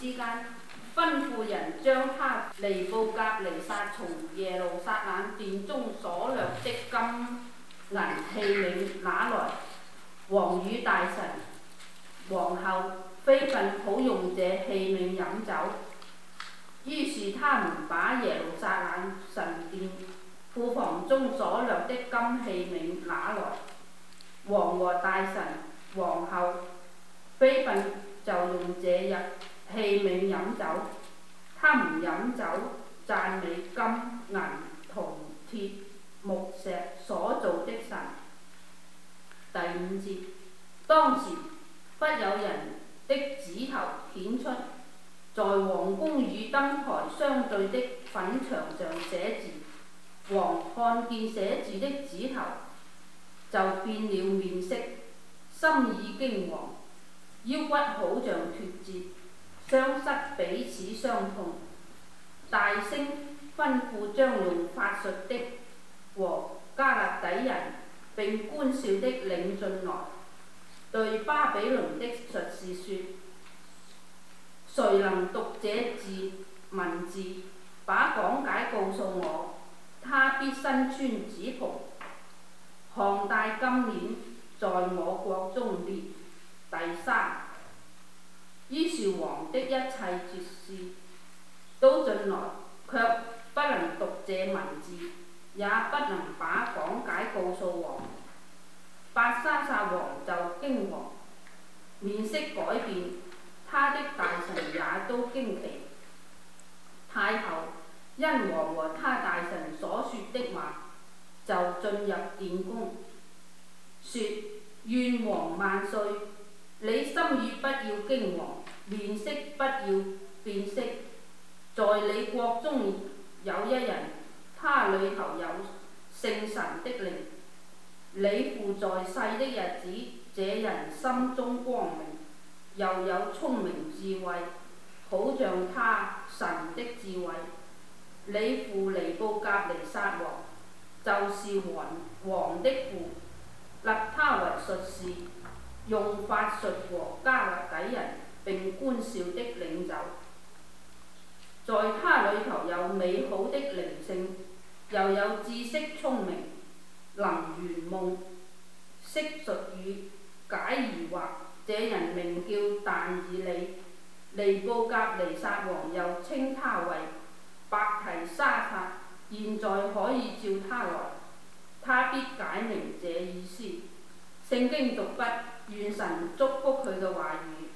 之間，吩咐人將他尼布甲尼撒從耶路撒冷殿中所掠的金銀器皿拿來，王與大臣、皇后、妃嬪好用這器皿飲酒。於是他們把耶路撒冷神殿庫房中所掠的金器皿拿來，王和大臣、皇后、妃嬪就用這器皿飲酒。他們飲酒讚美金、銀、銅、鐵、木石所造的神。第5節，當時不有人的指頭顯出在王宮與燈台相對的粉牆上寫字。王看見寫字的指頭，就變了面色，心已驚惶，腰骨好像脫節，雙膝彼此相碰，大聲吩咐將用法術的和加勒底人並觀兆的領進來，對巴比倫的術士說：誰能讀這字文字，把講解告訴我？他必身穿紫袍，項戴金鏈，在我國中列第3。於是王的一切哲士都進來，卻不能讀這文字，也不能把講解告訴王。伯沙撒王就驚惶，面色改變，他的大臣也都驚奇。太后因王和他大臣所說的話，就進入殿宮，說：願王萬歲！你心語不要驚惶，面色不要變色。在你國中有一人，他裏頭有聖神的靈。你父在世的日子，這人心中光明，又有聰明智慧，好像他神的智慧。你父尼布甲尼撒王就是王的父，立他為術士，用法術和加勒底人並觀兆的領袖。在他裏頭有美好的靈性，又有知識聰明，能圓夢，識術語，解疑惑。這人名叫但以理。尼布甲尼撒王又稱他為伯提沙撒，現在可以召他來，他必解明這意思。聖經讀畢，願神祝福佢嘅話語。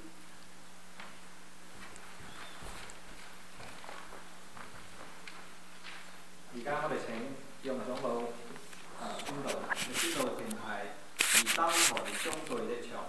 而家我哋請楊長老宣道，你宣道嘅題係燈台相對的牆。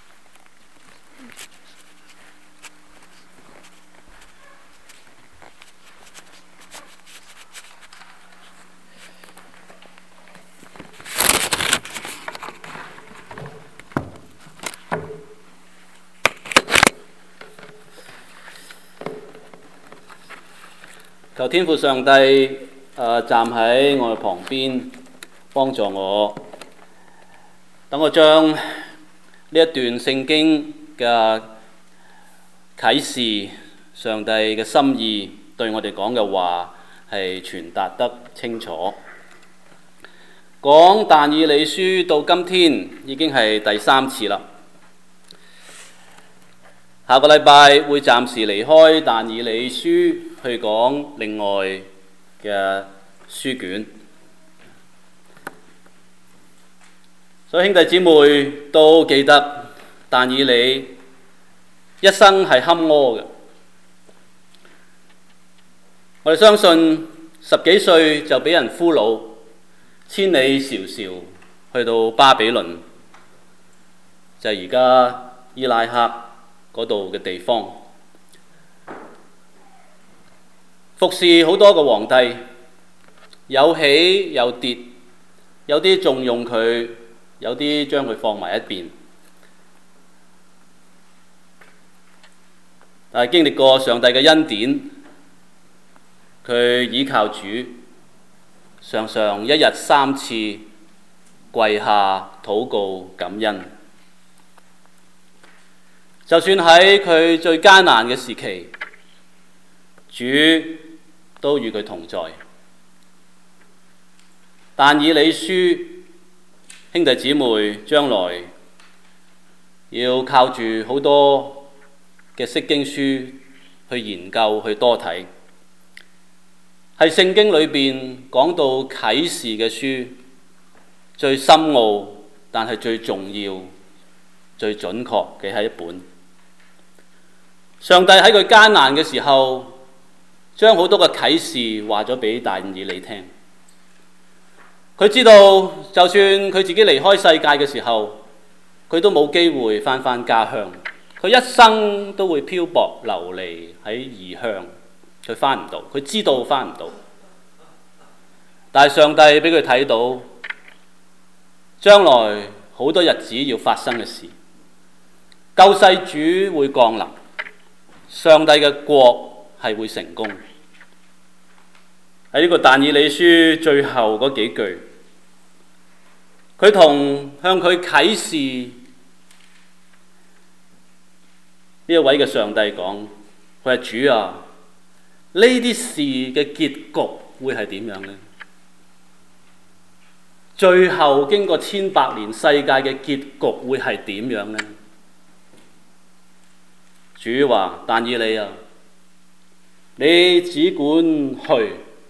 求天父上帝站喺我嘅旁邊，幫助我，等我將呢一段聖經嘅啟示，上帝嘅心意對我哋講嘅話係傳達得清楚。講但以理書到今天已經係第3次啦。下個禮拜會暫時離開但以理書，去講另外嘅書卷。所以兄弟姊妹都記得但以理一生係坎坷嘅。我哋相信10幾歲就俾人俘虜，千里迢迢去到巴比倫，就係而家伊拉克嗰度嘅地方，服侍好多個皇帝，有起有跌，有啲重用佢，有啲將佢放埋一邊。但係經歷過上帝嘅恩典，佢倚靠主，常常一日3次跪下禱告感恩。 就算喺佢最艱難嘅時期，主都與佢同在。但以理書，兄弟姊妹將來要靠住好多嘅釋經書去研究，去多睇，係聖經裏邊講到啟示嘅書，最深奧但係最重要、最準確嘅係一本。上帝喺佢艱難嘅時候，將好多嘅啟示話咗俾但以理聽。佢知道，就算佢自己離開世界嘅時候，佢都冇機會返家鄉。佢一生都會漂泊流離喺異鄉，佢返唔到，佢知道返唔到。但係上帝俾佢睇到，將來好多日子要發生嘅事，救世主會降臨，上帝嘅國係會成功。喺呢個但以理書最後嗰幾句，佢向佢啟示呢一位嘅上帝講，佢話主啊，呢啲事嘅結局會係點樣呢？最後經過千百年世界嘅結局會係點樣呢？主話但以理啊，你只管去，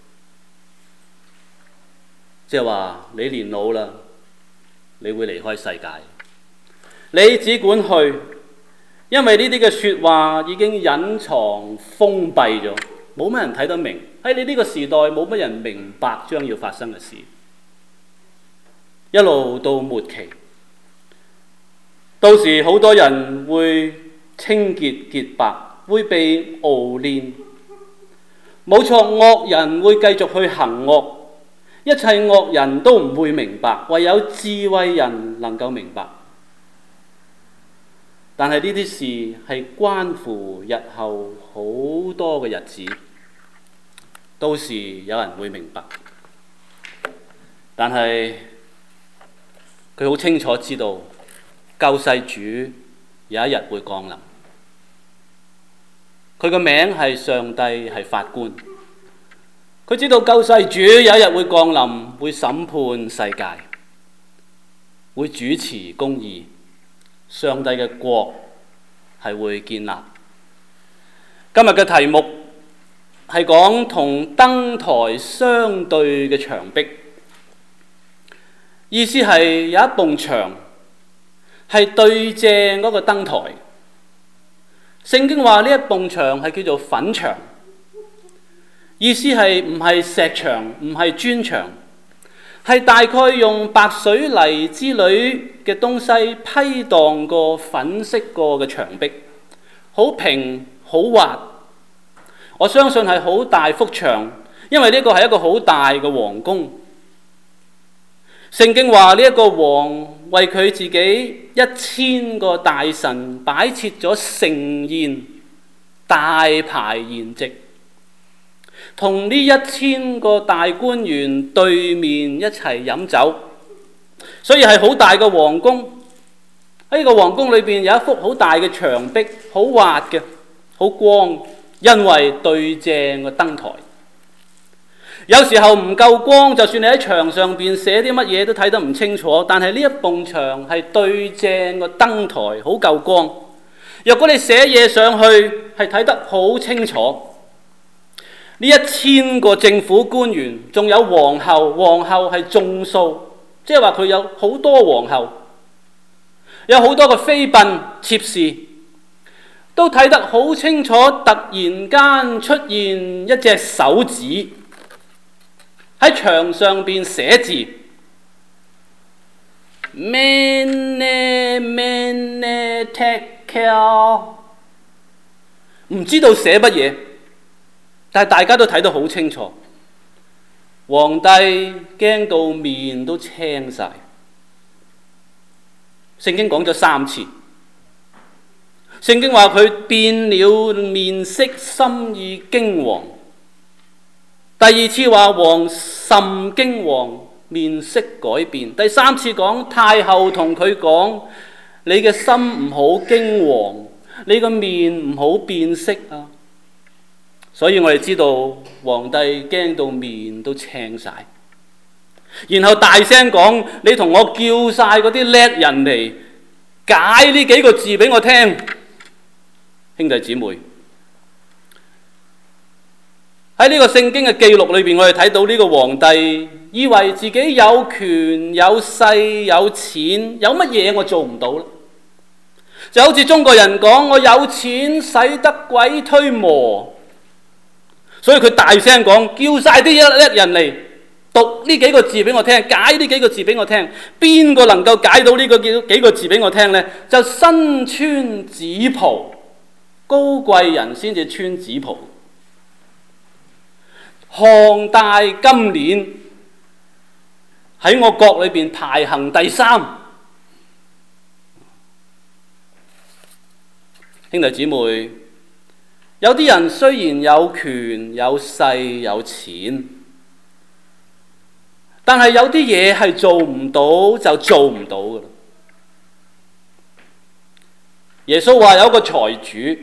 即係話你年老啦，你會離開世界，你只管去，因為呢啲嘅說話已經隱藏封閉咗，冇乜人睇得明。喺你呢個時代，冇乜人明白將要發生嘅事，一路到末期，到時好多人會清潔潔白，會被熬煉。冇錯，惡人會繼續去行惡，一切惡人都唔會明白，唯有智慧人能夠明白。但係呢啲事係關乎日後好多嘅日子，到時有人會明白。但係佢好清楚知道，救世主有一日會降臨。佢個名係上帝，係法官。佢知道救世主有一日會降臨，會審判世界，會主持公義，上帝嘅國係會建立。今日嘅題目係講同燈台相對嘅牆壁，意思係有一埲牆係對正嗰個燈台。聖經話呢一埲牆係叫做粉牆，意思係唔係石牆，唔係磚牆，係大概用白水泥之類嘅東西批蕩過、粉飾過嘅牆壁，好平好滑。我相信係好大幅牆，因為呢個係一個好大嘅皇宮。聖經話呢一個王為佢自己1000個大臣擺設咗盛宴，大排筵席，同呢1000個大官員對面一齊飲酒，所以係好大嘅皇宮。喺呢個皇宮裏邊有一幅好大嘅牆壁，好滑嘅，好光，因為對正個燈台。有時候唔夠光，就算你喺牆上邊寫啲乜嘢都睇得唔清楚，但係呢一埲牆係對正個燈台，好夠光。若果你寫嘢上去，係睇得好清楚。呢1000個政府官員，仲有皇后，皇后係眾數，即係話佢有好多皇后，有好多個妃嬪妾侍，都睇得好清楚。突然間出現一隻手指喺牆上邊寫字 ，Mene Mene Tekel， 唔知道寫乜嘢，但係大家都睇得好清楚。皇帝驚到面都青晒。聖經講咗3次，聖經話佢變了面色，心意驚惶。第2次話王甚驚惶，面色改變。第3次講太后同佢講：你嘅心唔好驚惶， 你個面唔好變色啊！所以我哋知道皇帝驚到面都青晒，然後大聲講：你同我叫晒嗰啲叻人嚟解呢幾個字俾我聽。兄弟姊妹，喺呢個聖經嘅記錄裏邊，我哋睇到呢個皇帝以為自己有權有勢有錢，有乜嘢我做唔到咧？就好似中國人講：我有錢使得鬼推磨。所以佢大聲講，叫晒啲叻人嚟讀呢幾個字俾我聽，解呢幾個字俾我聽。邊個能夠解到呢個幾個字俾我聽呢？就身穿紫袍，高貴人先至穿紫袍，項戴金鏈，喺我國裏邊排行第3。兄弟姊妹，有啲人雖然有權有勢有錢，但係有啲嘢係做唔到就做唔到㗎喇。耶穌話有個財主，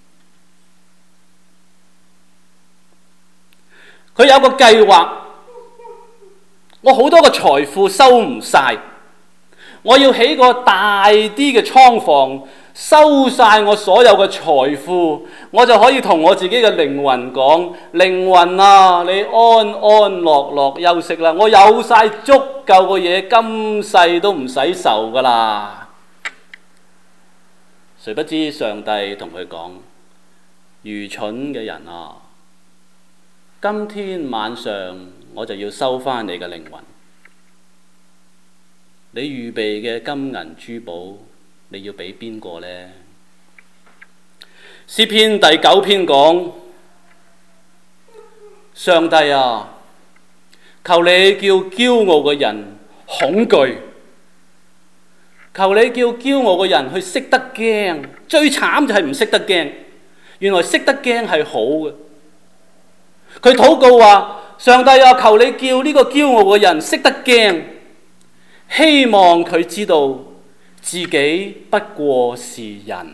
佢有個計劃，我好多個財富收唔晒，我要起個大啲嘅倉房，收晒我所有嘅財富，我就可以同我自己嘅靈魂講：靈魂啊，你安安樂樂休息啦，我有晒足夠嘅嘢，今世都唔使愁噶啦。誰不知上帝同佢講：愚蠢嘅人啊，今天晚上我就要收翻你嘅靈魂，你預備嘅金銀珠寶，你要俾邊個呢？詩篇第9篇講：上帝啊，求你叫驕傲嘅人恐懼，求你叫驕傲嘅人去識得驚。最慘就係唔識得驚，原來識得驚係好嘅。佢禱告話：上帝啊，求你叫呢個驕傲嘅人識得驚，希望佢知道自己不過是人，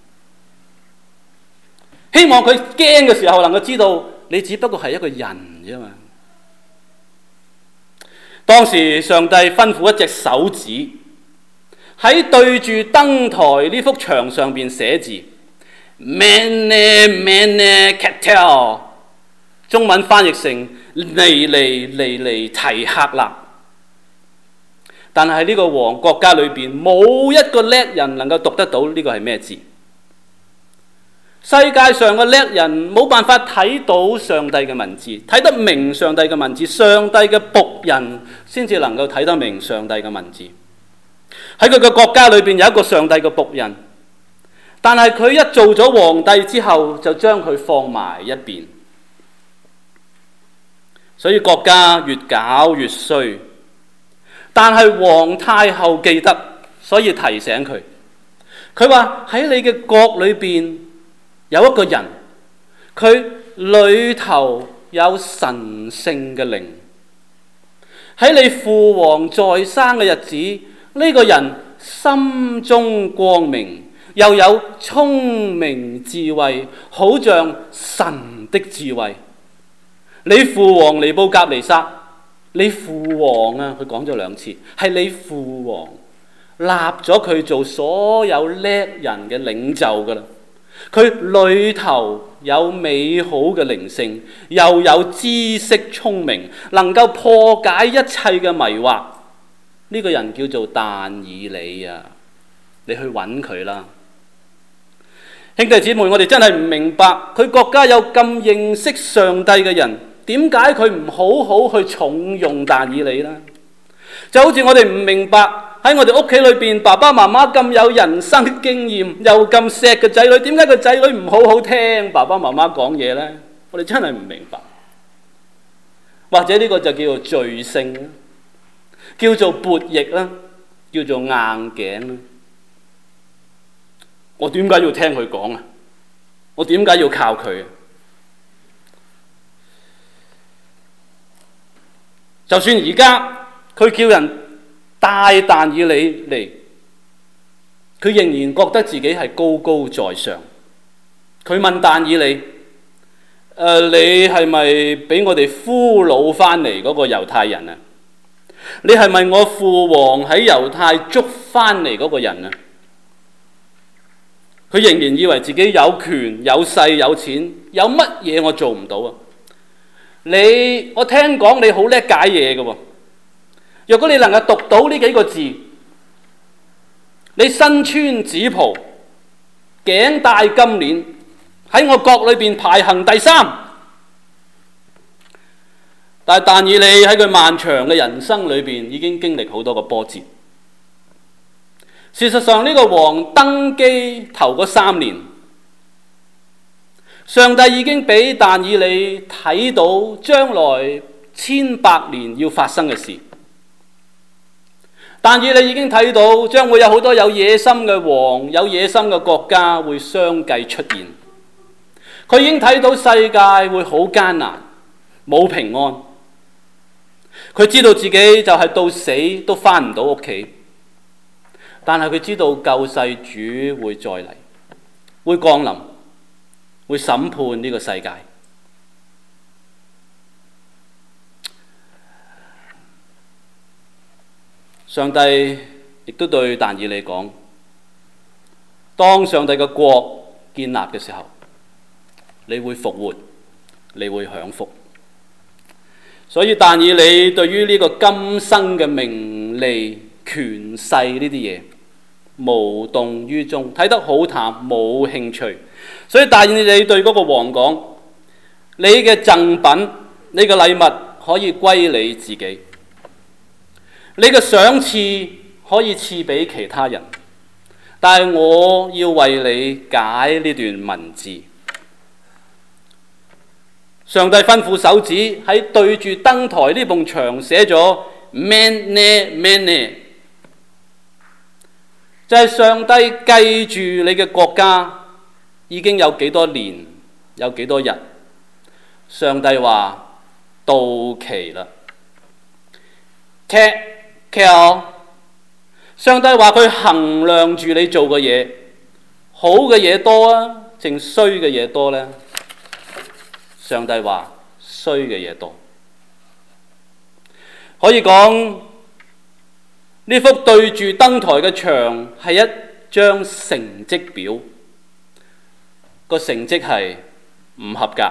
希望佢驚嘅時候能夠知道你只不過係一個人啫嘛。當時上帝吩咐一隻手指喺對住燈台呢幅牆上邊寫字 Mene Mene Tekel， 中文翻譯成尼尼尼尼提克勒。但係呢個國家裏邊冇一個叻人能夠讀得到呢個係咩字。世界上嘅叻人冇辦法睇到上帝嘅文字，睇得明上帝嘅文字。上帝嘅僕人先至能夠睇得明上帝嘅文字。喺佢嘅國家裏邊有一個上帝嘅僕人，但係佢一做咗皇帝之後，就將佢放埋一邊。所以國家越搞越衰。但係皇太后記得，所以提醒佢。佢話喺你嘅國裏邊有一個人，佢裏頭有神聖嘅靈。喺你父王在生嘅日子，呢個人心中光明，又有聰明智慧，好像神的智慧。你父王尼布甲尼撒，你父王啊，佢講咗2次，係你父王立咗佢做所有叻人嘅領袖噶啦。佢裏頭有美好嘅靈性，又有知識聰明，能夠破解一切嘅迷惑。呢個人叫做但以理啊，你去揾佢啦。兄弟姊妹，我哋真係唔明白，佢國家有咁認識上帝嘅人，點解佢唔好好去重用但以理呢？就好似我哋唔明白喺我哋屋企裏邊，爸爸媽媽咁有人生經驗，又咁錫個仔女，點解個仔女唔好好聽爸爸媽媽講嘢呢？我哋真係唔明白。或者呢個就叫做罪性，叫做悖逆啦，叫做硬頸啦。我點解要聽佢講啊？我點解要靠佢啊？就算而家佢叫人帶但以理嚟， 佢仍然覺得自己係高高在上。佢問但以理：你係咪俾我哋俘虜翻嚟嗰個猶太人啊？你係咪我父王喺猶太捉翻嚟嗰個人啊？佢仍然以為自己有權有勢有錢，有乜嘢我做唔到啊？我聽講你好叻解嘢嘅喎，若果你能夠讀到呢幾個字，你身穿紫袍，頸戴金鏈，喺我國裏邊排行第3。但以理喺佢漫長嘅人生裏邊已經經歷好多個波折。事實上，呢個王登基頭嗰3年，上帝已經俾但以理睇到將來千百年要發生嘅事。但以理已經睇到將會有好多有野心嘅王、有野心嘅國家會相繼出現。佢已經睇到世界會好艱難，冇平安。佢知道自己就係到死都返唔到屋企，但係佢知道救世主會再嚟，會降臨，會審判呢個世界。上帝亦都對但以理講：當上帝嘅國建立嘅時候，你會復活，你會享福。所以但以理對於呢個今生嘅名利權勢呢啲嘢無動於衷，睇得好淡，冇興趣。所以但以理對嗰個王講：你嘅贈品，你嘅禮物可以歸你自己，你嘅賞賜可以賜俾其他人，但係我要為你解呢段文字。上帝吩咐手指喺對住燈台呢埲牆寫咗 Mene Mene， 就係上帝記住你嘅國家已經有幾多年，有幾多日。上帝話到期啦。上帝話佢衡量住你做嘅嘢，好嘅嘢多啊，淨衰嘅嘢多呢？上帝話衰嘅嘢多。可以講呢幅對住燈台嘅牆係一張成績表，個成績係唔合格。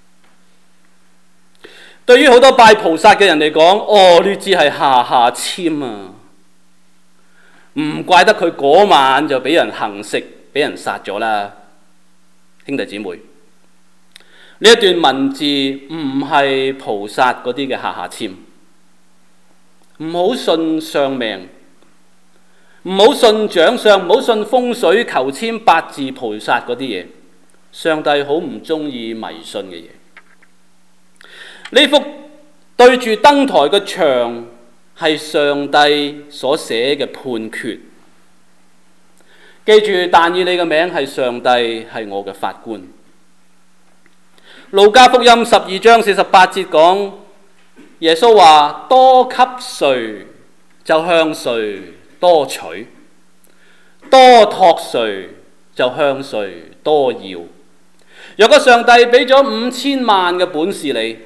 對於好多拜菩薩嘅人嚟講，呢支係下下籤啊，唔怪得佢嗰晚就俾人行刺，俾人殺咗啦。兄弟姊妹，呢一段文字唔係菩薩嗰啲嘅下下籤，唔好信相命，唔好信掌相，唔好信風水求籤八字菩薩嗰啲嘢。上帝好唔中意迷信嘅嘢。呢幅對住燈台嘅牆係上帝所寫嘅判決。記住，但以理嘅名係上帝，係我嘅法官。路加福音12章48節講，耶穌話：多給誰就向誰多取，多託誰就向誰多要。若果上帝俾咗5000萬嘅本事你，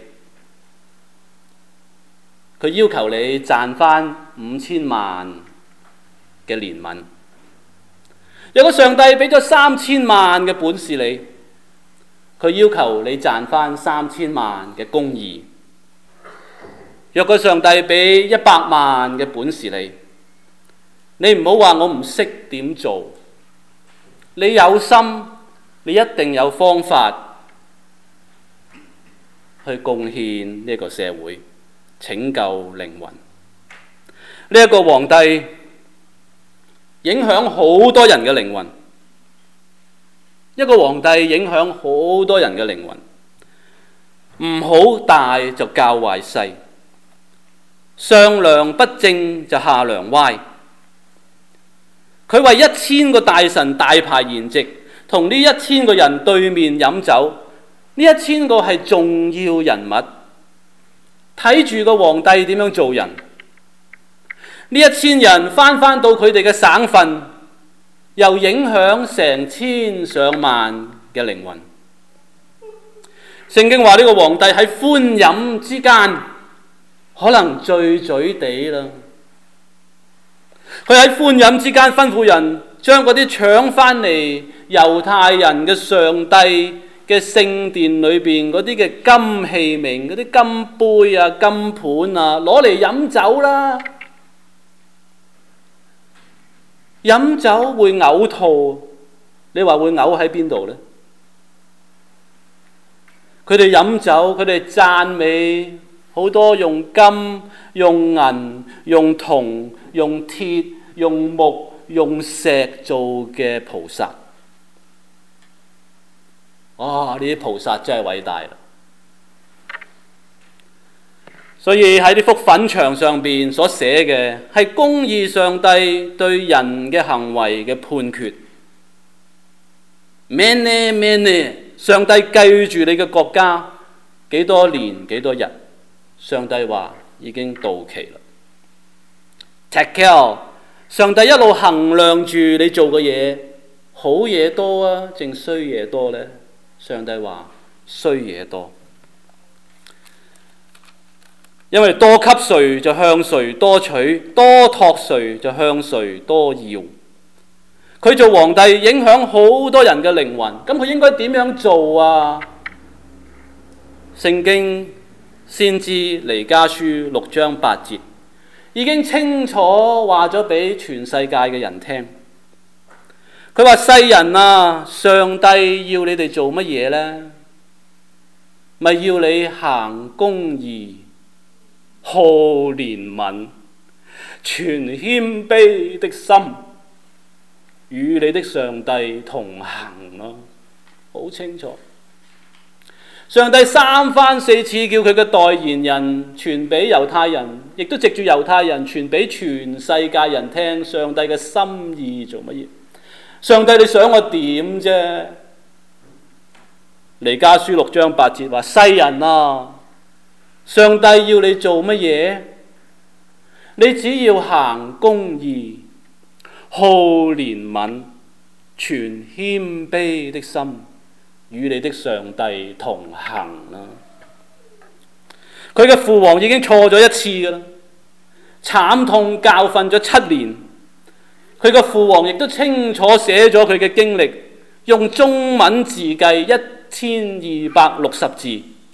佢要求你賺翻5000萬嘅憐憫。若果上帝俾咗3000萬嘅本事你，佢要求你賺翻3000萬嘅公義。若果上帝俾100萬嘅本事你，你唔好話我唔識點做，你有心，你一定有方法去貢獻呢個社會，拯救靈魂。呢一個皇帝影響好多人嘅靈魂。一個皇帝影響好多人嘅靈魂，唔好大就教壞細，上梁不正就下梁歪。佢為1000個大臣大排筵席，同呢1000個人對面飲酒。呢1000個係重要人物，睇住個皇帝點樣做人。呢1000人返到佢哋嘅省份， 又影響成千上萬嘅靈魂。聖經話呢個皇帝喺歡飲之間，可能醉醉地啦。佢喺歡飲之間吩咐人將嗰啲搶返嚟猶太人嘅上帝嘅聖殿裏邊嗰啲嘅金器皿、嗰啲金杯啊、金盤啊，攞嚟飲酒啦。飲酒會嘔吐，你話會嘔喺邊度呢？佢哋飲酒，佢哋讚美好多用金、用銀、用銅、用鐵、用木、用石做嘅菩薩。呢啲菩薩真係偉大啦！所以喺呢幅粉牆上邊所寫嘅係公義上帝對人嘅行為嘅判決。咩？上帝記住你嘅國家幾多年幾多日，上帝話已經到期啦。Take care， 上帝一路衡量住你做嘅嘢，好嘢多啊，定衰嘢多呢？上帝話衰嘢多。因為多給誰就向誰多取，多託誰就向誰多要。佢做皇帝影響好多人嘅靈魂，咁佢應該點樣做啊？聖經先知彌迦書6章8節已經清楚話咗俾全世界嘅人聽。佢話：世人啊，上帝要你哋做乜嘢呢？咪要你行公義、好憐憫、存謙卑的心，與你的上帝同行咯。好清楚，上帝3番4次叫佢嘅代言人傳俾猶太人，亦都藉住猶太人傳俾全世界人聽上帝嘅心意做乜嘢。上帝，你想我點啫？彌迦書6章8節話：世人啊，上帝要你做乜嘢？你只要行公義、好憐憫、存謙卑的心，與你的上帝同行啦。佢嘅父王已經錯咗一次噶啦，慘痛教訓咗7年。佢嘅父王亦都清楚寫咗佢嘅經歷，用中文字計1260字，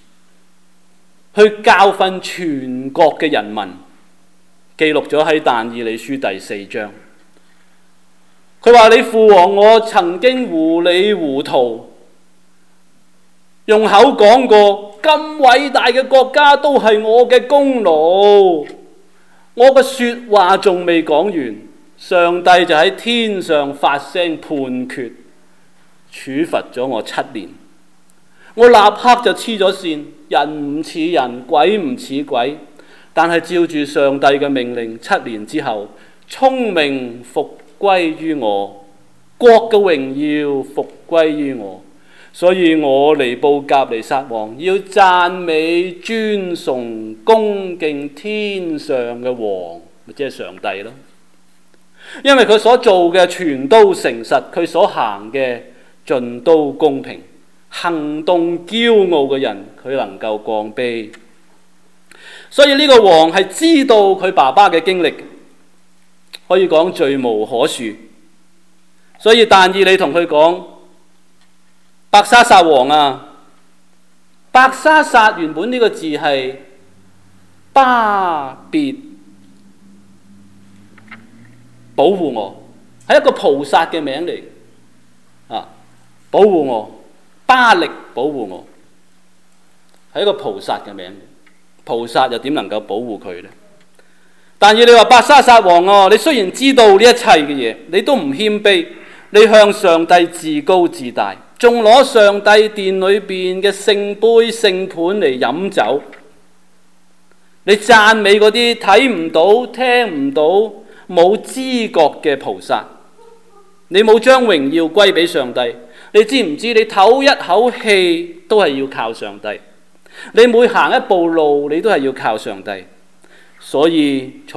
去教訓全國嘅人民，記錄咗喺但以理書第4章。佢話：你父王我曾經糊裡糊塗，用口講過咁偉大嘅國家都係我嘅功勞，我嘅說話仲未講完，上帝就喺天上發聲判決，處罰咗我7年。我立刻就黐咗線，人唔似人，鬼唔似鬼。但係照住上帝嘅命令，7年之後，聰明復歸於我，國嘅榮耀復歸於我。所以我尼布甲尼撒王要讚美、尊崇、恭敬天上嘅王，即係上帝咯。因為佢所做嘅全都誠實，佢所行嘅盡都公平。行動驕傲嘅人，佢能夠降卑。所以呢個王係知道佢爸爸嘅經歷，可以講罪無可恕。所以但以理同佢講：伯沙撒王啊，伯沙撒原本呢個字係巴別保護我，係一個菩薩嘅名嚟啊！保護我。巴力保護我，係一個菩薩嘅名。菩薩又點能夠保護佢呢？但係你話伯沙撒王啊，你雖然知道呢一切嘅嘢，你都唔謙卑，你向上帝自高自大，仲攞上帝殿裏邊嘅聖杯聖盤嚟飲酒。你讚美嗰啲睇唔到、聽唔到、冇知覺嘅菩薩，你冇將榮耀歸俾上帝。你知唔知你唞一口氣都係要靠上帝，你每行一步路你都係要靠上帝。所以從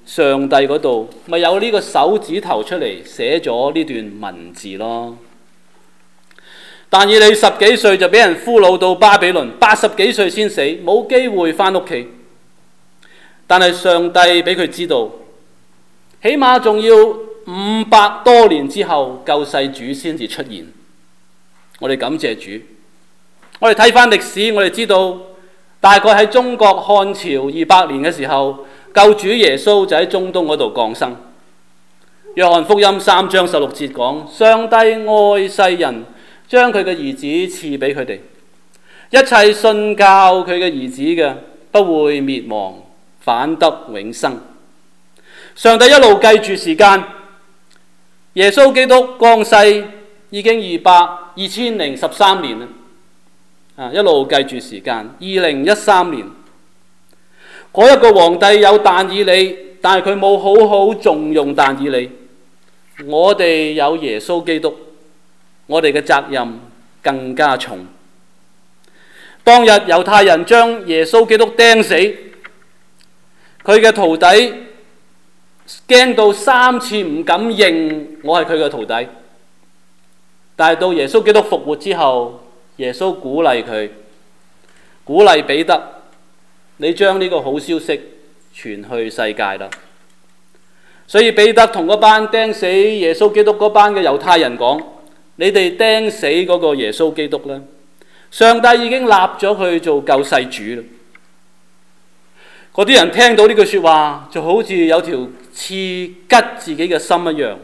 上帝嗰度，咪有呢個手指頭出嚟寫咗呢段文字咯。但以理10幾歲就俾人俘虜到巴比倫，80幾歲先死，冇機會返屋企。但係上帝俾佢知道，起碼仲要500多年之後救世主先至出現。我哋感謝主。我哋睇返歷史，我哋知道大概喺中國漢朝200年嘅時候，救主耶穌就喺中東嗰度降生。約翰福音3章16節講，上帝愛世人，將佢嘅兒子賜俾佢哋，一切信教佢嘅兒子嘅不會滅亡，反得永生。上帝一路計住時間，耶穌基督降世已經2013年啦。一路計住時間，2013年嗰一個皇帝有但以理，但係佢冇好好重用但以理。我哋有耶穌基督，我哋嘅責任更加重。當日猶太人將耶穌基督釘死，佢嘅徒弟驚到3次唔敢認我係佢嘅徒弟。但係到耶穌基督復活之後，耶穌鼓勵佢，鼓勵彼得，你將呢個好消息傳去世界啦。所以彼得同嗰班釘死耶穌基督嗰班嘅猶太人講，你哋釘死嗰個耶穌基督啦，上帝已經立咗佢做救世主啦。嗰啲人聽到呢句說話，就好似有條刺拮自己嘅心一樣。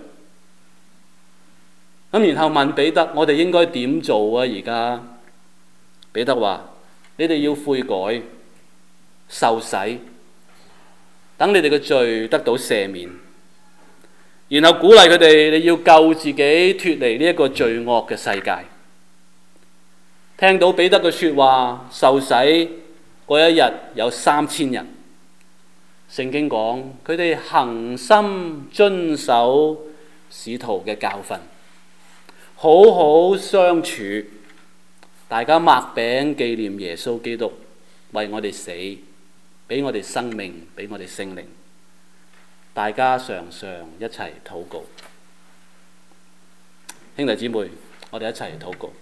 咁然後問彼得，我哋應該點做啊？而家彼得話，你哋要悔改，受洗，等你哋嘅罪得到赦免，然後鼓勵佢哋，你要救自己脫離呢一個罪惡嘅世界。聽到彼得嘅說話，受洗嗰一日有3000人。聖經講佢哋恆心遵守使徒嘅教訓，好好相處，大家擘餅紀念耶穌基督為我哋死，俾我哋生命，俾我哋聖靈。大家常常一齊禱告。兄弟姊妹，我哋一齊禱告。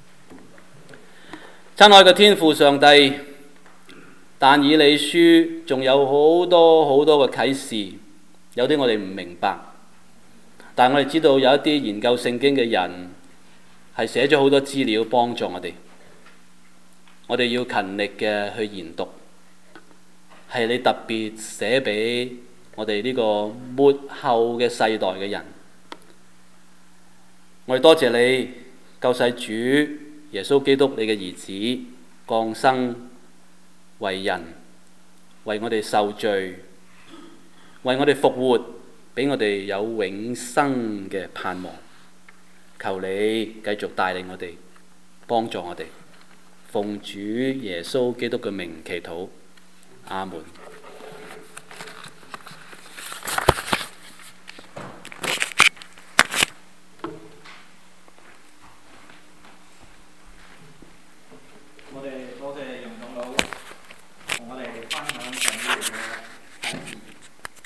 親愛嘅天父上帝，但以理書仲有好多好多嘅啟示，有啲我哋唔明白，但我哋知道有一啲研究聖經嘅人係寫咗好多資料幫助我哋。我哋要勤力嘅去研讀，係你特別寫俾我哋呢個末後嘅世代嘅人。我哋多謝你，救世主耶穌基督，你嘅兒子降生為人，為我哋受罪，為我哋復活，俾我哋有永生嘅盼望。求你繼續帶領我哋，幫助我哋，奉主耶穌基督嘅名祈禱，阿門。